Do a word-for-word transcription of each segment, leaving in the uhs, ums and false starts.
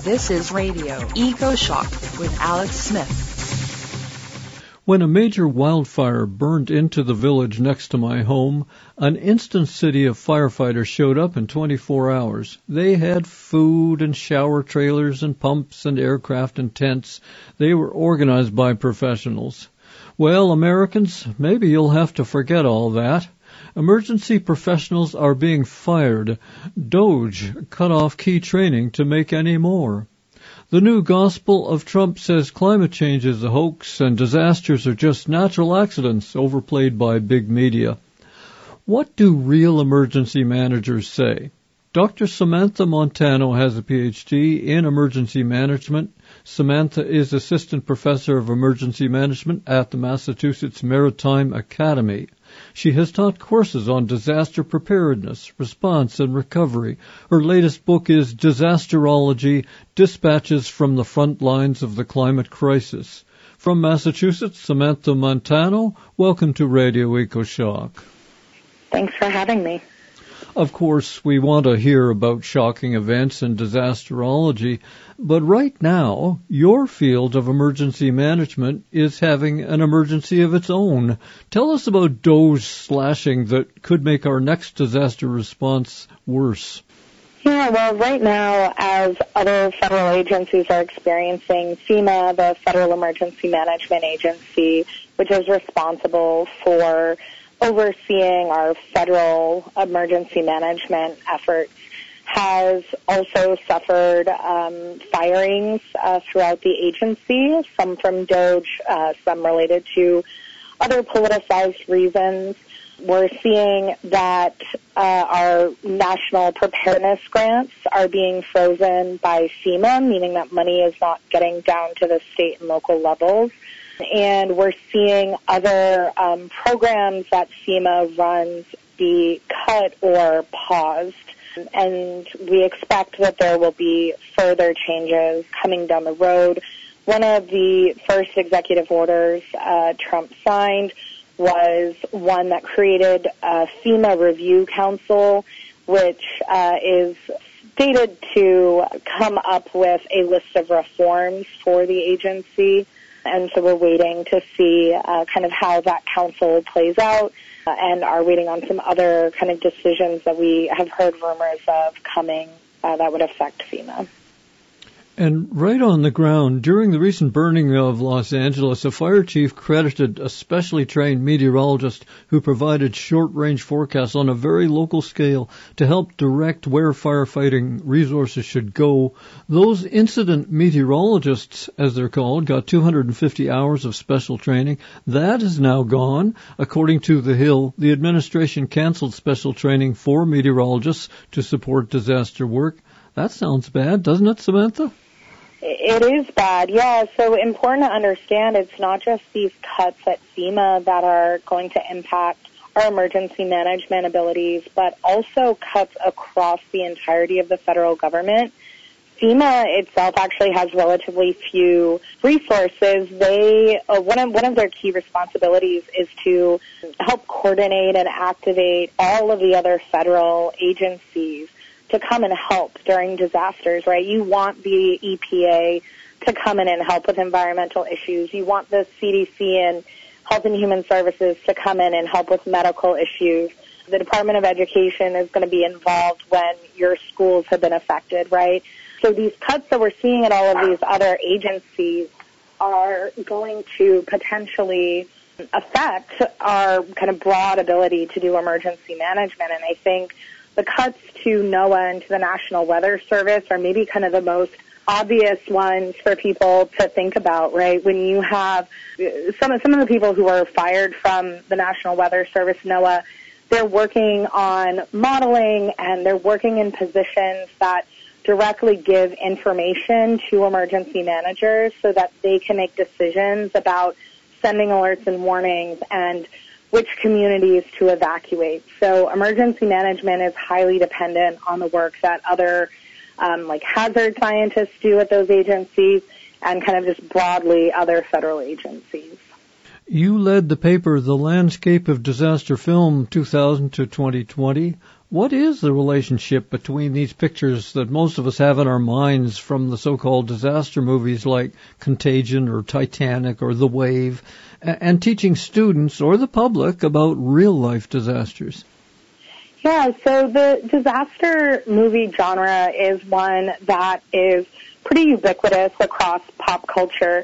This is Radio Eco-Shock with Alex Smith. When a major wildfire burned into the village next to my home, an instant city of firefighters showed up in twenty-four hours. They had food and shower trailers and pumps and aircraft and tents. They were organized by professionals. Well, Americans, maybe you'll have to forget all that. Emergency professionals are being fired. DOGE cut off key training to make any more. The new gospel of Trump says climate change is a hoax and disasters are just natural accidents overplayed by big media. What do real emergency managers say? Doctor Samantha Montano has a P H D in emergency management. Samantha is assistant professor of emergency management at the Massachusetts Maritime Academy. She has taught courses on disaster preparedness, response, and recovery. Her latest book is Disasterology, Dispatches from the Front Lines of the Climate Crisis. From Massachusetts, Samantha Montano, welcome to Radio Eco-Shock. Thanks for having me. Of course, we want to hear about shocking events and disasterology, but right now, your field of emergency management is having an emergency of its own. Tell us about DOGE slashing that could make our next disaster response worse. Yeah, well, right now, as other federal agencies are experiencing, FEMA, the Federal Emergency Management Agency, which is responsible for overseeing our federal emergency management efforts, has also suffered um, firings uh, throughout the agency, some from DOGE, uh, some related to other politicized reasons. We're seeing that uh, our national preparedness grants are being frozen by FEMA, meaning that money is not getting down to the state and local levels. And we're seeing other um, programs that FEMA runs be cut or paused. And we expect that there will be further changes coming down the road. One of the first executive orders uh, Trump signed was one that created a FEMA Review Council, which uh, is stated to come up with a list of reforms for the agency. And so we're waiting to see uh, kind of how that council plays out uh, and are waiting on some other kind of decisions that we have heard rumors of coming uh, that would affect FEMA. And right on the ground, during the recent burning of Los Angeles, a fire chief credited a specially trained meteorologist who provided short-range forecasts on a very local scale to help direct where firefighting resources should go. Those incident meteorologists, as they're called, got two hundred fifty hours of special training. That is now gone. According to The Hill, the administration canceled special training for meteorologists to support disaster work. That sounds bad, doesn't it, Samantha? It is bad, yeah. So important to understand it's not just these cuts at FEMA that are going to impact our emergency management abilities, but also cuts across the entirety of the federal government. FEMA itself actually has relatively few resources. They uh, one of one of their key responsibilities is to help coordinate and activate all of the other federal agencies to come and help during disasters, right? You want the E P A to come in and help with environmental issues. You want the C D C and Health and Human Services to come in and help with medical issues. The Department of Education is going to be involved when your schools have been affected, right? So these cuts that we're seeing at all of these other agencies are going to potentially affect our kind of broad ability to do emergency management. And I think the cuts to NOAA and to the National Weather Service are maybe kind of the most obvious ones for people to think about, right? When you have some of, some of the people who are fired from the National Weather Service, NOAA, they're working on modeling and they're working in positions that directly give information to emergency managers so that they can make decisions about sending alerts and warnings and which communities to evacuate. So emergency management is highly dependent on the work that other um, like hazard scientists do at those agencies and kind of just broadly other federal agencies. You led the paper The Landscape of Disaster Film two thousand to twenty twenty. What is the relationship between these pictures that most of us have in our minds from the so-called disaster movies like Contagion or Titanic or The Wave, and teaching students or the public about real-life disasters? Yeah, so the disaster movie genre is one that is pretty ubiquitous across pop culture.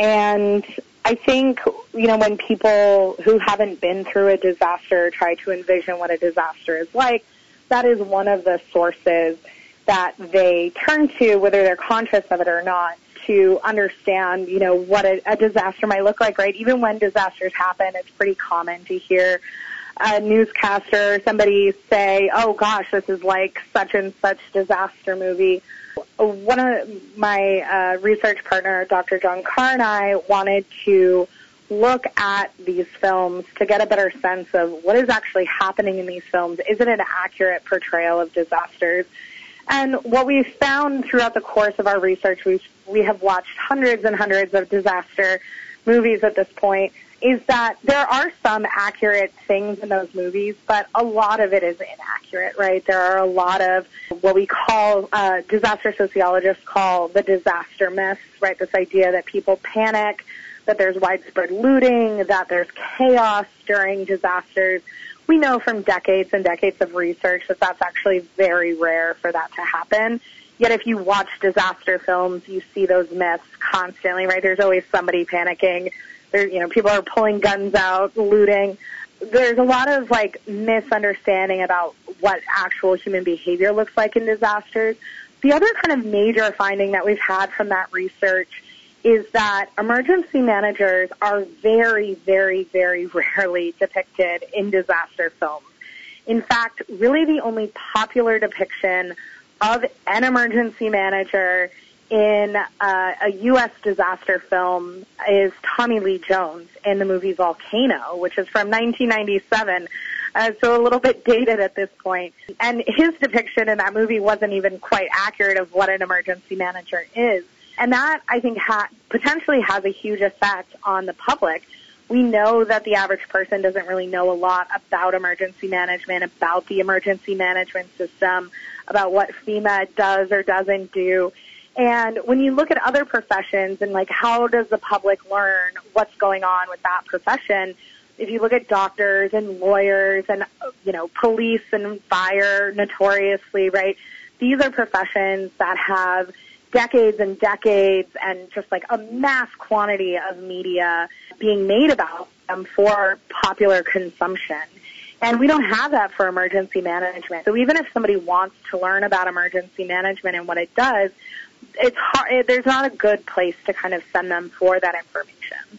And I think, you know, when people who haven't been through a disaster try to envision what a disaster is like, that is one of the sources that they turn to, whether they're conscious of it or not, to understand, you know, what a, a disaster might look like, right? Even when disasters happen, it's pretty common to hear a newscaster or somebody say, oh gosh, this is like such and such disaster movie. One of my uh, research partner, Doctor John Carr, and I wanted to look at these films to get a better sense of what is actually happening in these films. Is it an accurate portrayal of disasters? And what we've found throughout the course of our research, we've, we have watched hundreds and hundreds of disaster movies at this point, is that there are some accurate things in those movies, but a lot of it is inaccurate, right? There are a lot of what we call, uh, disaster sociologists call the disaster myths, right? This idea that people panic, that there's widespread looting, that there's chaos during disasters. We know from decades and decades of research that that's actually very rare for that to happen. Yet if you watch disaster films, you see those myths constantly, right? There's always somebody panicking. There, you know, people are pulling guns out, looting. There's a lot of, like, misunderstanding about what actual human behavior looks like in disasters. The other kind of major finding that we've had from that research is that emergency managers are very, very, very rarely depicted in disaster films. In fact, really the only popular depiction of an emergency manager in uh, a U S disaster film is Tommy Lee Jones in the movie Volcano, which is from nineteen ninety-seven, uh, so a little bit dated at this point. And his depiction in that movie wasn't even quite accurate of what an emergency manager is. And that, I think, ha- potentially has a huge effect on the public. We know that the average person doesn't really know a lot about emergency management, about the emergency management system, about what FEMA does or doesn't do. And when you look at other professions and, like, how does the public learn what's going on with that profession, if you look at doctors and lawyers and, you know, police and fire notoriously, right, these are professions that have decades and decades and just like a mass quantity of media being made about them for popular consumption. And we don't have that for emergency management. So even if somebody wants to learn about emergency management and what it does, it's hard, there's not a good place to kind of send them for that information.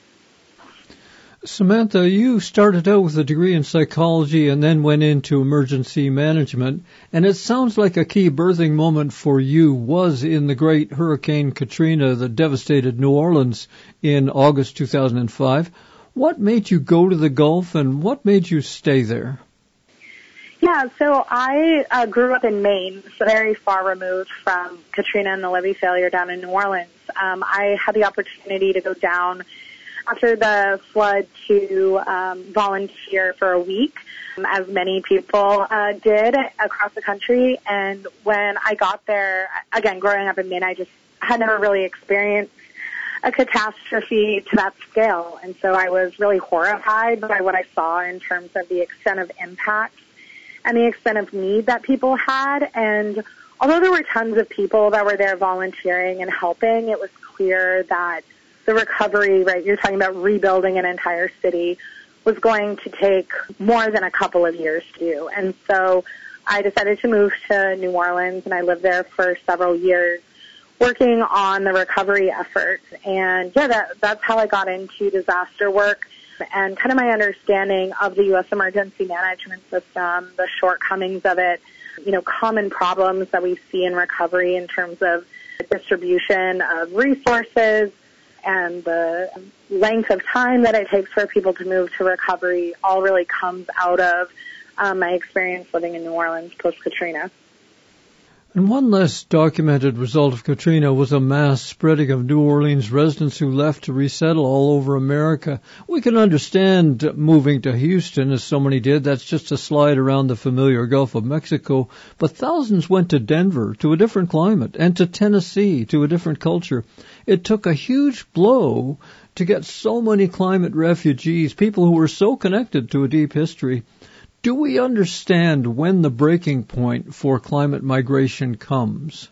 Samantha, you started out with a degree in psychology and then went into emergency management, and it sounds like a key birthing moment for you was in the great Hurricane Katrina that devastated New Orleans in August two thousand five. What made you go to the Gulf, and what made you stay there? Yeah, so I uh, grew up in Maine, so very far removed from Katrina and the levee failure down in New Orleans. Um, I had the opportunity to go down after the flood to um, volunteer for a week, um, as many people uh, did across the country. And when I got there, again, growing up in Maine, I just had never really experienced a catastrophe to that scale. And so I was really horrified by what I saw in terms of the extent of impact and the extent of need that people had. And although there were tons of people that were there volunteering and helping, it was clear that the recovery, right, you're talking about rebuilding an entire city, was going to take more than a couple of years to do. And so I decided to move to New Orleans, and I lived there for several years working on the recovery efforts. And yeah, that, that's how I got into disaster work and kind of my understanding of the U S emergency management system, the shortcomings of it, you know, common problems that we see in recovery in terms of distribution of resources, and the length of time that it takes for people to move to recovery all really comes out of um, my experience living in New Orleans post-Katrina. And one less documented result of Katrina was a mass spreading of New Orleans residents who left to resettle all over America. We can understand moving to Houston, as so many did. That's just a slide around the familiar Gulf of Mexico. But thousands went to Denver, to a different climate, and to Tennessee, to a different culture. It took a huge blow to get so many climate refugees, people who were so connected to a deep history. Do we understand when the breaking point for climate migration comes?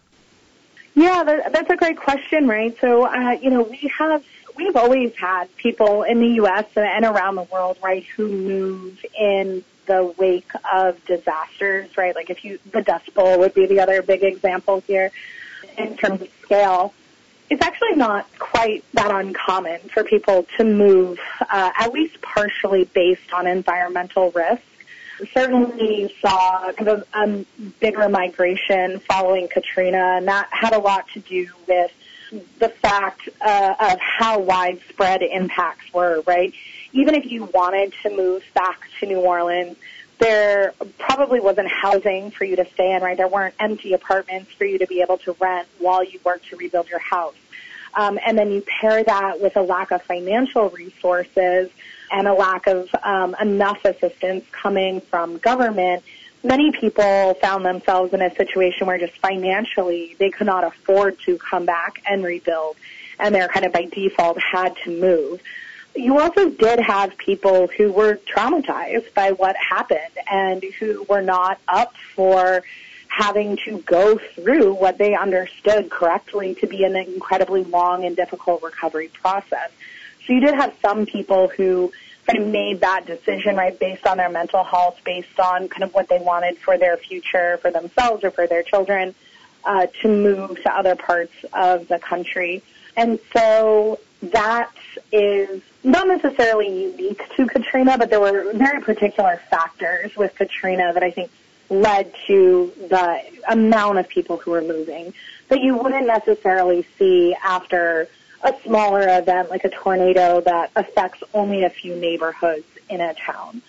Yeah, that, that's a great question, right? So, uh, you know, we have, we've always had people in the U S and around the world, right, who move in the wake of disasters, right? Like if you, the Dust Bowl would be the other big example here in terms of scale. It's actually not quite that uncommon for people to move, uh, at least partially based on environmental risk. Certainly saw kind of a um, bigger migration following Katrina, and that had a lot to do with the fact uh, of how widespread impacts were, right? Even if you wanted to move back to New Orleans, there probably wasn't housing for you to stay in, right? There weren't empty apartments for you to be able to rent while you worked to rebuild your house. Um, and then you pair that with a lack of financial resources and a lack of um, enough assistance coming from government, many people found themselves in a situation where just financially they could not afford to come back and rebuild, and they're kind of by default had to move. You also did have people who were traumatized by what happened and who were not up for having to go through what they understood correctly to be an incredibly long and difficult recovery process. So you did have some people who kind of made that decision, right, based on their mental health, based on kind of what they wanted for their future, for themselves or for their children, uh, to move to other parts of the country. And so that is not necessarily unique to Katrina, but there were very particular factors with Katrina that I think led to the amount of people who were moving that you wouldn't necessarily see after a smaller event like a tornado that affects only a few neighborhoods in a town.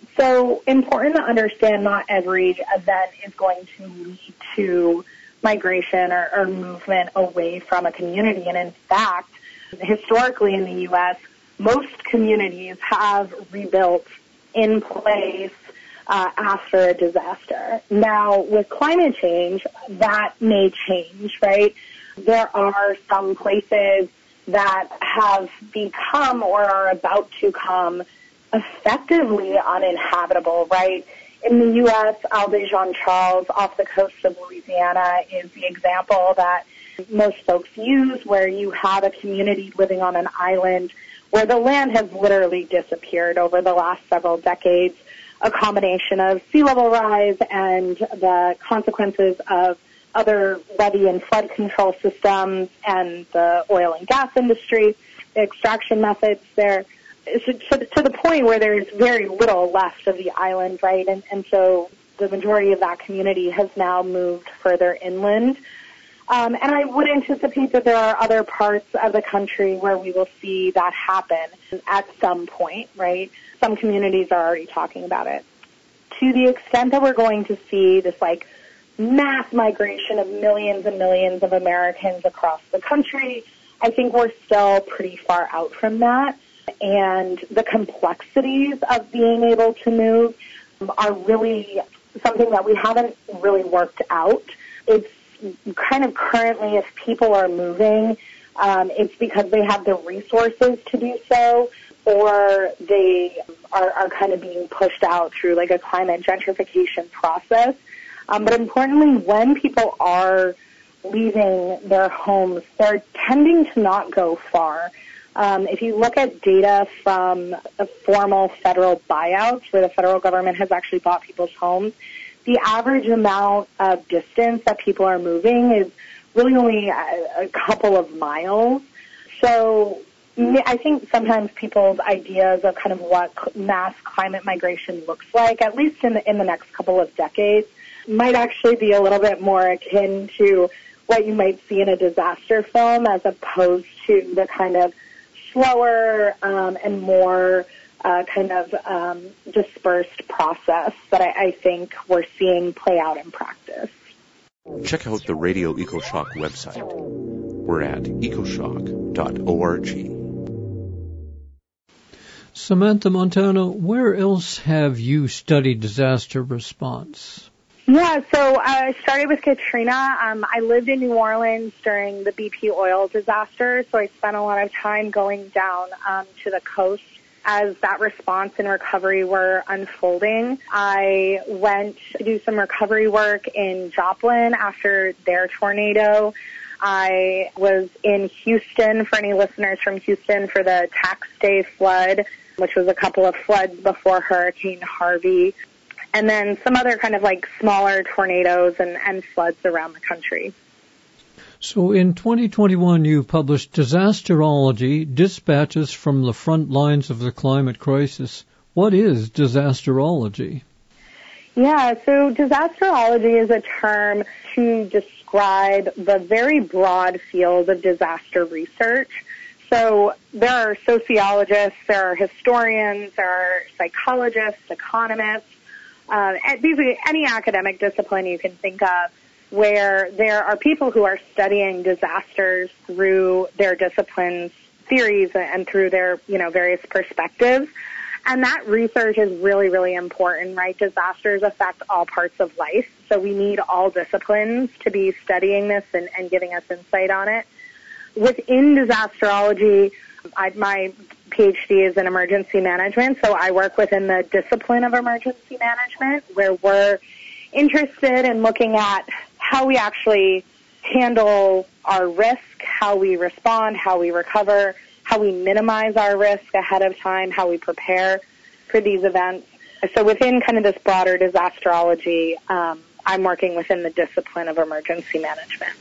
So important to understand not every event is going to lead to migration or, or movement away from a community. And in fact, historically in the U S, most communities have rebuilt in place uh, after a disaster. Now, with climate change, that may change, right? There are some places that have become or are about to come effectively uninhabitable, right? In the U S, Alde Jean Charles off the coast of Louisiana is the example that most folks use, where you have a community living on an island where the land has literally disappeared over the last several decades, a combination of sea level rise and the consequences of other levee and flood control systems and the oil and gas industry, the extraction methods there, to, to the point where there's very little left of the island, right? And, and so the majority of that community has now moved further inland. Um, and I would anticipate that there are other parts of the country where we will see that happen at some point, right? Some communities are already talking about it. To the extent that we're going to see this, like, mass migration of millions and millions of Americans across the country, I think we're still pretty far out from that. And the complexities of being able to move are really something that we haven't really worked out. It's kind of currently, if people are moving, um, it's because they have the resources to do so, or they are, are kind of being pushed out through like a climate gentrification process. Um, but importantly, when people are leaving their homes, they're tending to not go far. Um, if you look at data from a formal federal buyouts where the federal government has actually bought people's homes, the average amount of distance that people are moving is really only a, a couple of miles. So I think sometimes people's ideas of kind of what mass climate migration looks like, at least in the, in the next couple of decades, might actually be a little bit more akin to what you might see in a disaster film as opposed to the kind of slower um, and more uh, kind of um, dispersed process that I, I think we're seeing play out in practice. Check out the Radio EcoShock website. We're at ecoshock dot org. Samantha Montano, where else have you studied disaster response? Yeah, so I started with Katrina. Um, I lived in New Orleans during the B P oil disaster, so I spent a lot of time going down um, to the coast as that response and recovery were unfolding. I went to do some recovery work in Joplin after their tornado. I was in Houston, for any listeners from Houston, for the tax day flood, which was a couple of floods before Hurricane Harvey, and then some other kind of like smaller tornadoes and, and floods around the country. So in twenty twenty-one, you published Disasterology, Dispatches from the Front Lines of the Climate Crisis. What is disasterology? Yeah, so disasterology is a term to describe the very broad field of disaster research. So there are sociologists, there are historians, there are psychologists, economists, uh, basically any academic discipline you can think of where there are people who are studying disasters through their discipline's theories and through their, you know, various perspectives. And that research is really, really important, right? Disasters affect all parts of life. So we need all disciplines to be studying this and, and giving us insight on it. Within disasterology, I, my PhD is in emergency management, so I work within the discipline of emergency management, where we're interested in looking at how we actually handle our risk, how we respond, how we recover, how we minimize our risk ahead of time, how we prepare for these events. So within kind of this broader disasterology, um, I'm working within the discipline of emergency management.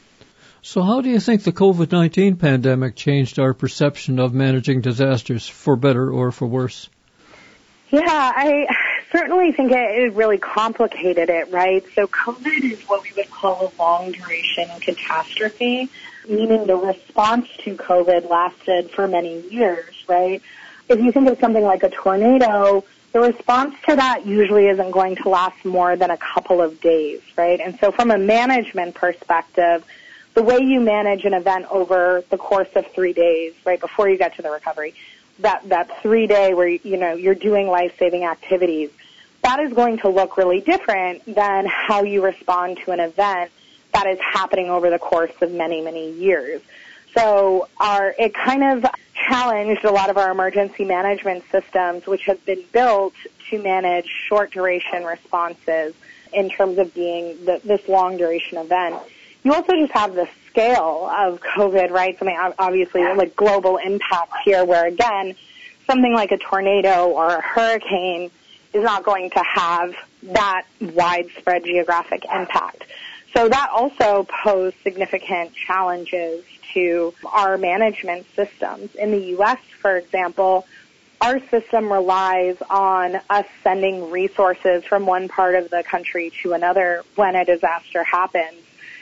So how do you think the COVID nineteen pandemic changed our perception of managing disasters, for better or for worse? Yeah, I certainly think it really complicated it, right? So COVID is what we would call a long-duration catastrophe, meaning the response to COVID lasted for many years, right? If you think of something like a tornado, the response to that usually isn't going to last more than a couple of days, right? And so from a management perspective, the way you manage an event over the course of three days, right, before you get to the recovery, that, that three day where, you know, you're doing life-saving activities, that is going to look really different than how you respond to an event that is happening over the course of many, many years. So our, it kind of challenged a lot of our emergency management systems, which have been built to manage short duration responses in terms of being the, this long duration event. You also just have the scale of COVID, right? I mean, obviously, like global impact here, where again, something like a tornado or a hurricane is not going to have that widespread geographic impact. So that also posed significant challenges to our management systems. In the U S, for example, our system relies on us sending resources from one part of the country to another when a disaster happens.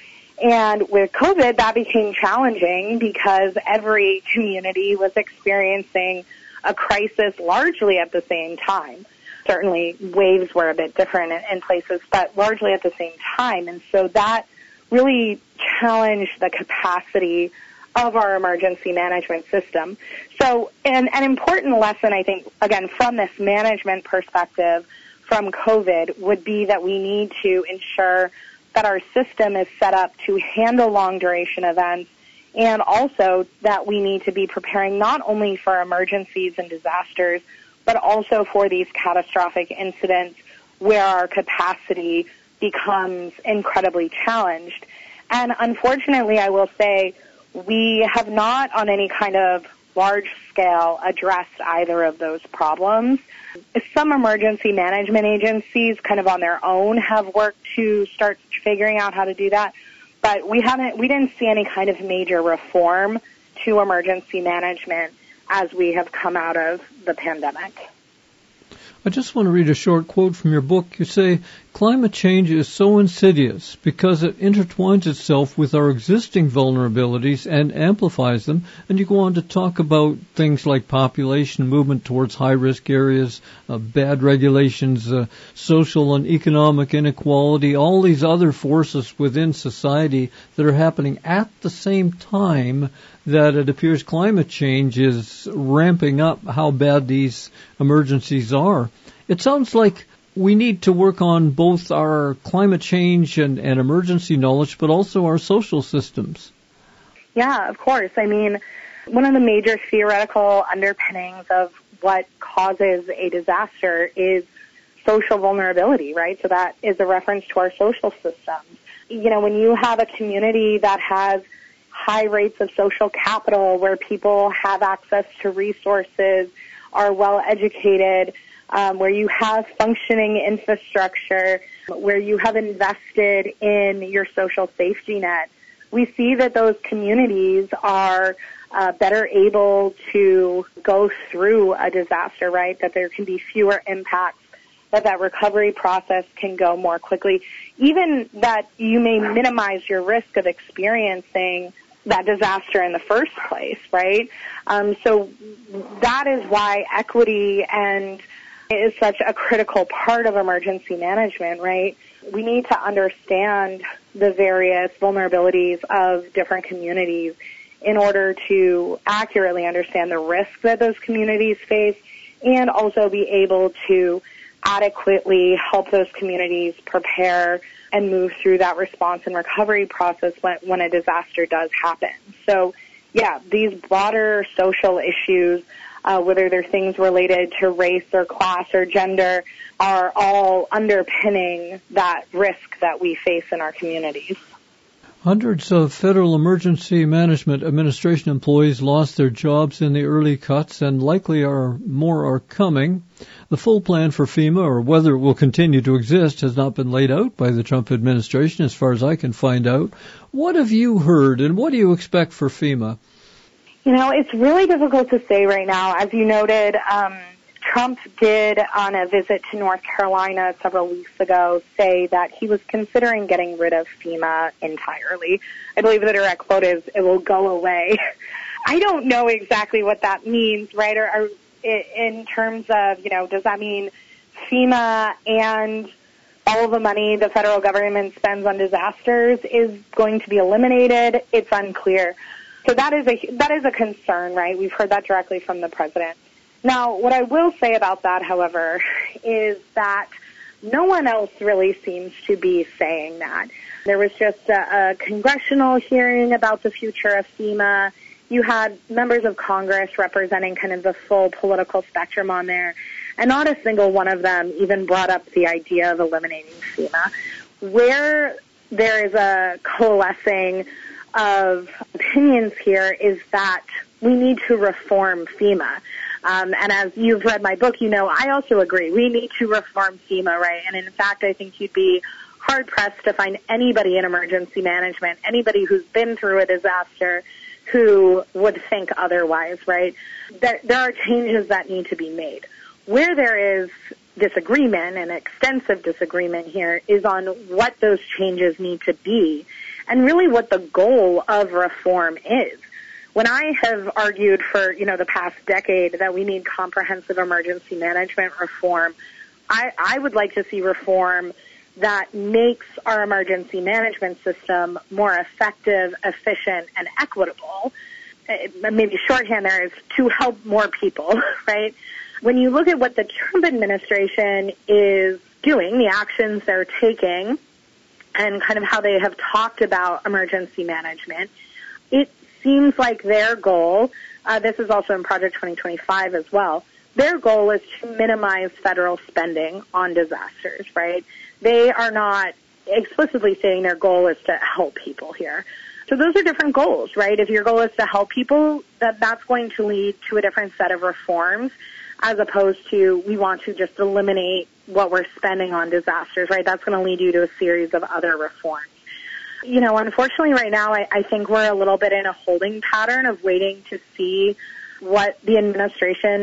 And with COVID, that became challenging because every community was experiencing a crisis largely at the same time. Certainly waves were a bit different in, in places, but largely at the same time. And so that really challenged the capacity of our emergency management system. So an, an important lesson, I think, again, from this management perspective from COVID would be that we need to ensure that our system is set up to handle long-duration events, and also that we need to be preparing not only for emergencies and disasters, but also for these catastrophic incidents where our capacity becomes incredibly challenged. And unfortunately, I will say, we have not on any kind of large scale addressed either of those problems. Some emergency management agencies kind of on their own have worked to start figuring out how to do that, but we haven't, we didn't see any kind of major reform to emergency management as we have come out of the pandemic. I just want to read a short quote from your book. You say, climate change is so insidious because it intertwines itself with our existing vulnerabilities and amplifies them. And you go on to talk about things like population movement towards high-risk areas, uh, bad regulations, uh, social and economic inequality, all these other forces within society that are happening at the same time that it appears climate change is ramping up how bad these emergencies are. It sounds like we need to work on both our climate change and, and emergency knowledge, but also our social systems. Yeah, of course. I mean, one of the major theoretical underpinnings of what causes a disaster is social vulnerability, right? So that is a reference to our social systems. You know, when you have a community that has high rates of social capital, where people have access to resources, are well educated, um, where you have functioning infrastructure, where you have invested in your social safety net, we see that those communities are uh, better able to go through a disaster, right? That there can be fewer impacts, that that recovery process can go more quickly, even that you may minimize your risk of experiencing that disaster in the first place, right? Um, so that is why equity and is such a critical part of emergency management, right? We need to understand the various vulnerabilities of different communities in order to accurately understand the risks that those communities face and also be able to adequately help those communities prepare and move through that response and recovery process when, when a disaster does happen. So, yeah, these broader social issues, uh, whether they're things related to race or class or gender, are all underpinning that risk that we face in our communities. Hundreds of Federal Emergency Management Administration employees lost their jobs in the early cuts, and likely are more are coming. The full plan for FEMA, or whether it will continue to exist, has not been laid out by the Trump administration, as far as I can find out. What have you heard, and what do you expect for FEMA? You know, it's really difficult to say right now. As you noted, um, Trump did, on a visit to North Carolina several weeks ago, say that he was considering getting rid of FEMA entirely. I believe the direct quote is, "It will go away." I don't know exactly what that means, right? Or, or in terms of, you know, does that mean FEMA and all of the money the federal government spends on disasters is going to be eliminated? It's unclear. So that is a that is a concern, right? We've heard that directly from the president. Now, what I will say about that, however, is that no one else really seems to be saying that. There was just a, a congressional hearing about the future of FEMA. You had members of Congress representing kind of the full political spectrum on there, and not a single one of them even brought up the idea of eliminating FEMA. Where there is a coalescing of opinions here is that we need to reform FEMA. Um, and as you've read my book, you know, I also agree. We need to reform FEMA, right? And in fact, I think you'd be hard-pressed to find anybody in emergency management, anybody who's been through a disaster, who would think otherwise, right? There, there are changes that need to be made. Where there is disagreement, and extensive disagreement here, is on what those changes need to be and really what the goal of reform is. When I have argued for, you know, the past decade that we need comprehensive emergency management reform, I, I would like to see reform that makes our emergency management system more effective, efficient, and equitable. Maybe shorthand there is to help more people, right? When you look at what the Trump administration is doing, the actions they're taking, and kind of how they have talked about emergency management, it seems like their goal, uh, this is also in Project twenty twenty-five as well, their goal is to minimize federal spending on disasters, right? They are not explicitly saying their goal is to help people here. So those are different goals, right? If your goal is to help people, that that's going to lead to a different set of reforms as opposed to we want to just eliminate what we're spending on disasters, right? That's going to lead you to a series of other reforms. You know, unfortunately right now I, I think we're a little bit in a holding pattern of waiting to see what the administration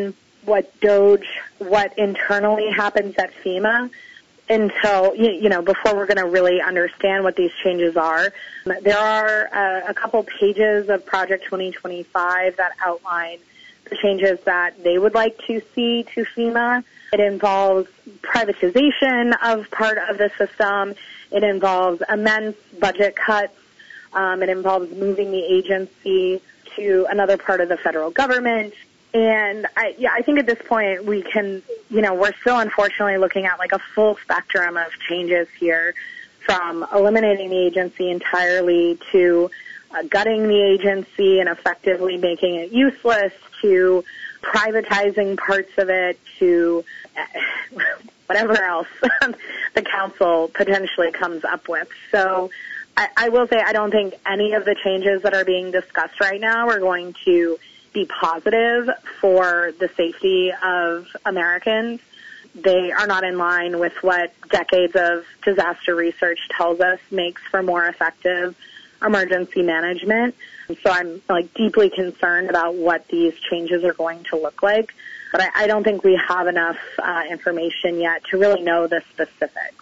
what DOGE, what internally happens at FEMA until, you, you know, before we're going to really understand what these changes are. There are uh, a couple pages of Project twenty twenty-five that outline the changes that they would like to see to FEMA. It involves privatization of part of the system. It involves immense budget cuts. Um, it involves moving the agency to another part of the federal government. And I, yeah, I think at this point we can, you know, we're still unfortunately looking at like a full spectrum of changes here, from eliminating the agency entirely to uh, gutting the agency and effectively making it useless, to privatizing parts of it, to uh, whatever else the council potentially comes up with. So I, I will say I don't think any of the changes that are being discussed right now are going to be positive for the safety of Americans. They are not in line with what decades of disaster research tells us makes for more effective emergency management. So I'm like deeply concerned about what these changes are going to look like. But I, I don't think we have enough uh, information yet to really know the specifics.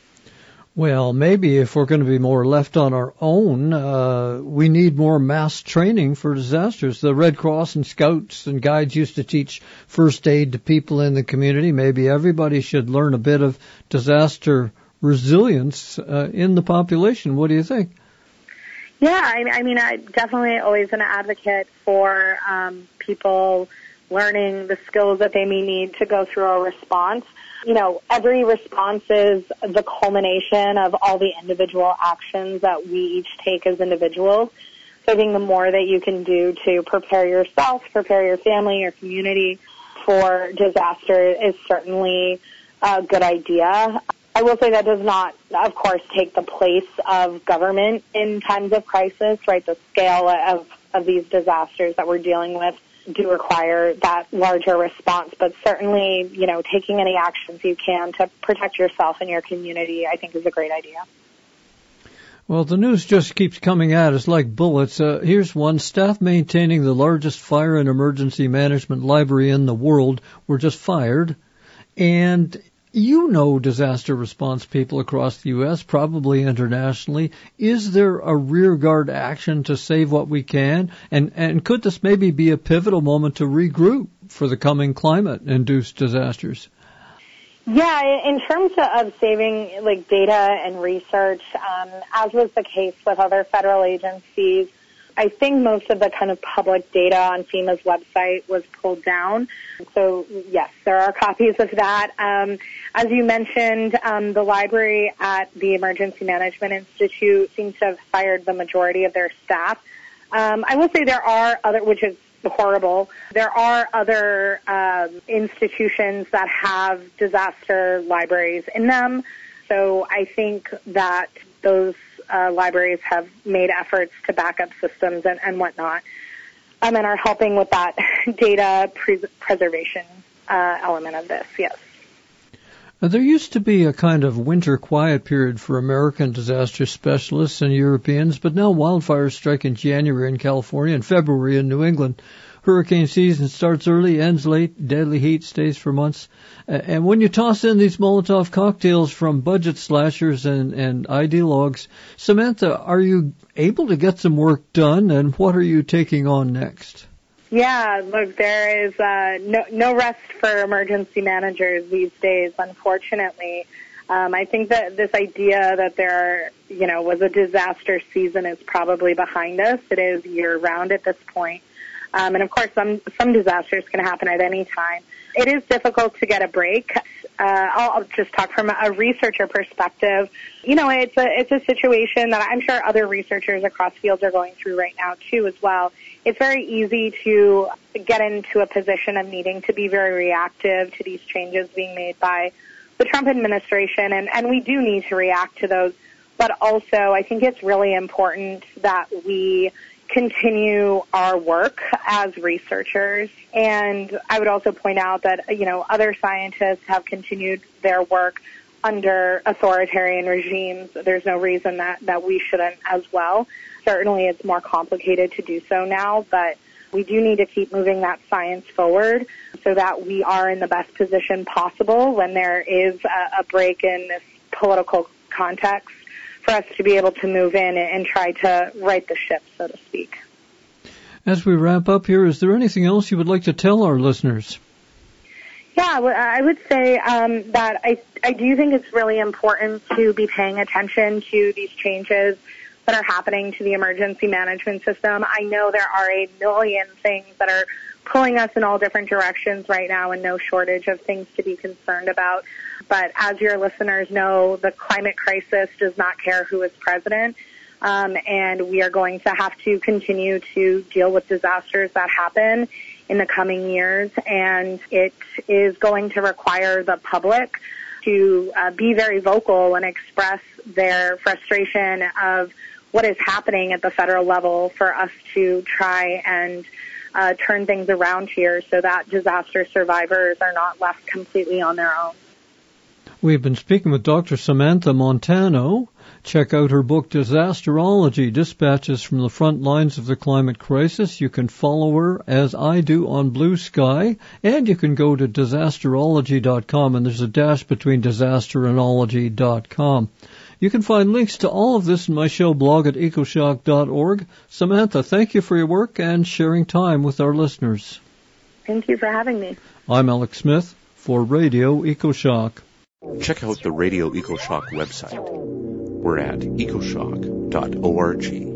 Well, maybe if we're going to be more left on our own, uh, we need more mass training for disasters. The Red Cross and Scouts and Guides used to teach first aid to people in the community. Maybe everybody should learn a bit of disaster resilience uh, in the population. What do you think? Yeah, I, I mean, I'm definitely always an advocate for um, people learning the skills that they may need to go through a response. You know, every response is the culmination of all the individual actions that we each take as individuals. So I think the more that you can do to prepare yourself, prepare your family, your community for disaster is certainly a good idea. I will say that does not, of course, take the place of government in times of crisis, right? The scale of, of these disasters that we're dealing with do require that larger response, but certainly, you know, taking any actions you can to protect yourself and your community, I think is a great idea. Well, the news just keeps coming at us like bullets. Uh, here's one. Staff maintaining the largest fire and emergency management library in the world were just fired. And you know disaster response people across the U S, probably internationally. Is there a rearguard action to save what we can? And, and could this maybe be a pivotal moment to regroup for the coming climate-induced disasters? Yeah, in terms of saving like data and research, um, as was the case with other federal agencies, I think most of the kind of public data on FEMA's website was pulled down. So, yes, there are copies of that. Um, as you mentioned, um, the library at the Emergency Management Institute seems to have fired the majority of their staff. Um, I will say there are other, which is horrible, there are other um, institutions that have disaster libraries in them. So I think that those Uh, libraries have made efforts to back up systems and, and whatnot, um, and are helping with that data pre- preservation uh, element of this, yes. Now, there used to be a kind of winter quiet period for American disaster specialists and Europeans, but now wildfires strike in January in California and February in New England. Hurricane season starts early, ends late, deadly heat stays for months. And when you toss in these Molotov cocktails from budget slashers and, and ideologues, Samantha, are you able to get some work done, and what are you taking on next? Yeah, look, there is uh, no, no rest for emergency managers these days, unfortunately. Um, I think that this idea that there, you know, was a disaster season is probably behind us. It is year-round at this point. Um, and, of course, some, some disasters can happen at any time. It is difficult to get a break. Uh, I'll, I'll just talk from a researcher perspective. You know, it's a, it's a situation that I'm sure other researchers across fields are going through right now, too, as well. It's very easy to get into a position of needing to be very reactive to these changes being made by the Trump administration, and, and we do need to react to those. But also, I think it's really important that we continue our work as researchers. And I would also point out that, you know, other scientists have continued their work under authoritarian regimes. There's no reason that, that we shouldn't as well. Certainly it's more complicated to do so now, but We do need to keep moving that science forward so that we are in the best position possible when there is a, a break in this political context for us to be able to move in and try to right the ship, so to speak. As we wrap up here, is there anything else you would like to tell our listeners? Yeah, I would say um, that I, I do think it's really important to be paying attention to these changes that are happening to the emergency management system. I know there are a million things that are pulling us in all different directions right now and no shortage of things to be concerned about. But as your listeners know, the climate crisis does not care who is president. Um, and we are going to have to continue to deal with disasters that happen in the coming years. And it is going to require the public to uh, be very vocal and express their frustration of what is happening at the federal level for us to try and uh, turn things around here so that disaster survivors are not left completely on their own. We've been speaking with Doctor Samantha Montano. Check out her book, Disasterology, Dispatches from the Front Lines of the Climate Crisis. You can follow her, as I do, on Blue Sky, and you can go to disasterology dot com, and there's a dash between disasterology dot com. You can find links to all of this in my show blog at ecoshock dot org. Samantha, thank you for your work and sharing time with our listeners. Thank you for having me. I'm Alex Smith for Radio EcoShock. Check out the Radio EcoShock website. We're at ecoshock dot org.